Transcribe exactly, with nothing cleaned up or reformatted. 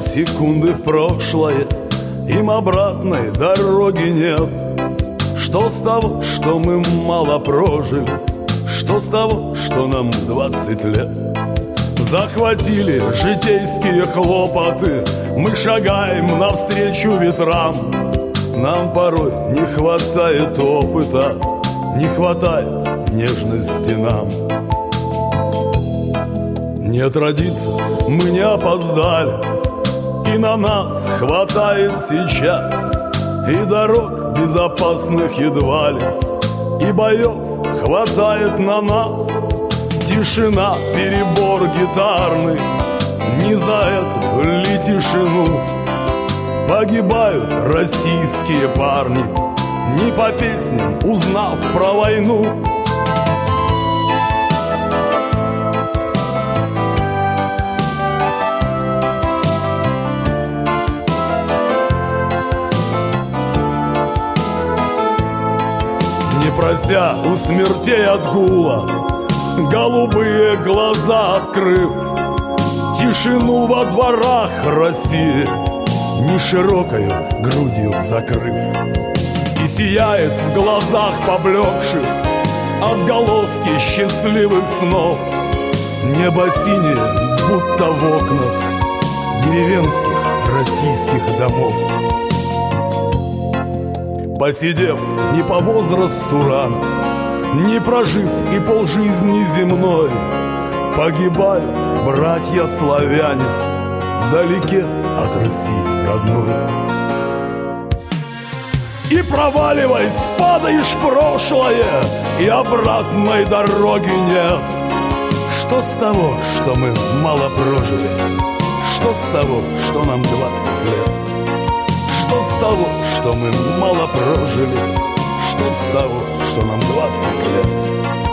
секунды в прошлое, им обратной дороги нет. Что с того, что мы мало прожили? Что с того, что нам двадцать лет? Захватили житейские хлопоты, мы шагаем навстречу ветрам. Нам порой не хватает опыта, не хватает нежности нам. Нет родиться, мы не опоздали, и на нас хватает сейчас и дорог безопасных едва ли, и боев хватает на нас. Тишина, перебор гитарный, не за эту ли тишину погибают российские парни, не по песням узнав про войну. Не прося у смертей от гула, голубые глаза открыв, тишину во дворах России не широкою грудью закрыв. И сияет в глазах поблекших отголоски счастливых снов. Небо синее, будто в окнах деревенских российских домов. Посидев не по возрасту рано, не прожив и полжизни земной, погибают братья-славяне вдалеке от России родной. И проваливаясь, падаешь в прошлое, и обратной дороги нет. Что с того, что мы мало прожили? Что с того, что нам двадцать лет? Что с того, что мы мало прожили? Что с того, что нам двадцать лет?